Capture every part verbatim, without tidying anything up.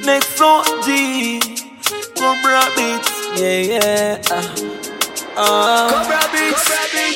Next O G, Cobra Beats, yeah, yeah. Uh, Cobra Beats,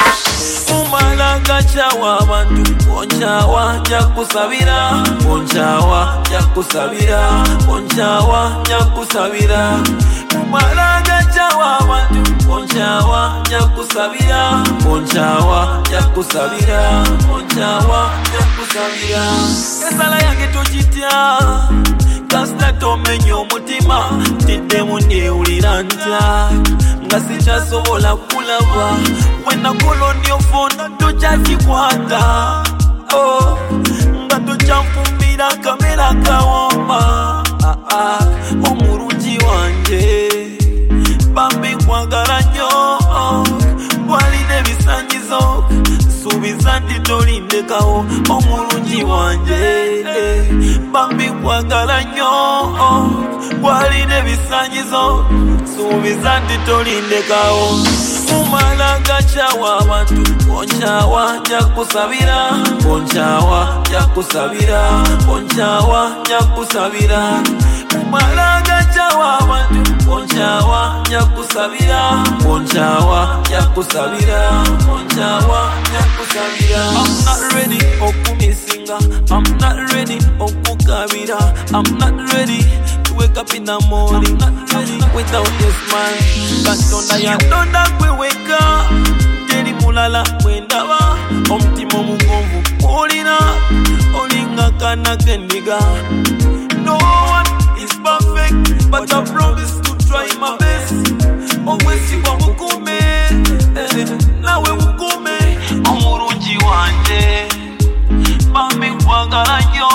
Umalaga chawa bantu, ponchawa nyakusabira, ponchawa nyakusabira, ponchawa nyakusabira. Umalaga chawa bantu, ponchawa nyakusabira, ponchawa nyakusabira, ponchawa nyakusabira. Esala yange tochitya, kasita tomenyo mutima, tidde mundiwulira ntya. Nga sikyasobola kulaba wena kolonyo fona tokyakikwata oh, nga tokyanfumbira kamera kawomba ah, ah, omulungi wanje bambi nkwagala nnyo oh, walina ebisanyizo nsuubiza nti tolindekawo omulungi wanje bambi nkwagala nnyo oh, walina ebisanyizo nsuubiza nti tolindekawo. Umalaga chawa bantu, ponchawa nyakusabira, ponchawa nyakusabira, ponchawa nyakusabira. Umalaga chawa bantu, ponchawa nyakusabira, ponchawa nyakusabira, ponchawa nyakusabira. I'm not ready okumisinga, I'm not ready okukabira, I'm not ready to wake up in the morning, I'm not ready without your smile. Katonda yandonda gwe weka, teri mulala mwendaba, omutima omugonvu olina, olinga kana kendiga. No one is perfect, but I promise to try my best. Obwesigwa mukume, nawe mukume, omulungi wanje bambi nkwagala nnyo,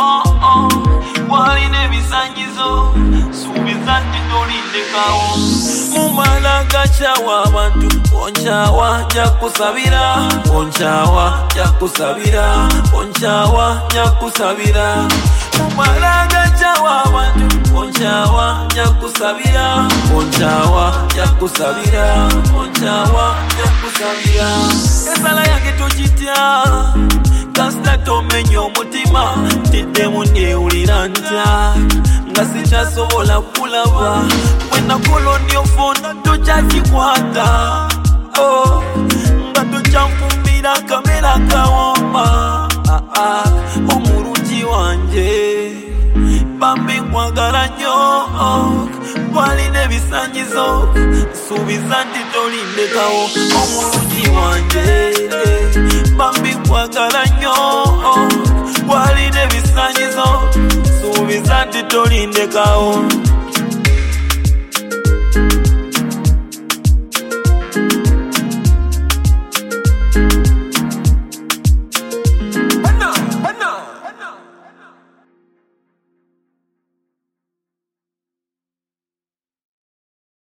walina ebisanyizo nsuubiza nti tolindekawo. Umalaga chawa bantu, ponchawa nyakusabira, ponchawa nyakusabira, ponchawa nyakusabira. Umalaga chawa bantu, ponchawa nyakusabira, ponchawa nyakusabira, ponchawa nyakusabira. Esala yange tochitya, kasita tomenyo mutima, tidde mundiwulira ntya. Nga sikyasobola kulaba wena kolonyo fona tokyakikwata oh, nga tokyanfumbira kamera kawomba ah, ah, omulungi wanje bambi nkwagala nnyo oh, walina ebisanyizo nsuubiza nti tolindekawo omulungi wanje bambi nkwagala nnyo oh, walina ebisanyizo nsuubiza nti tolindekawo.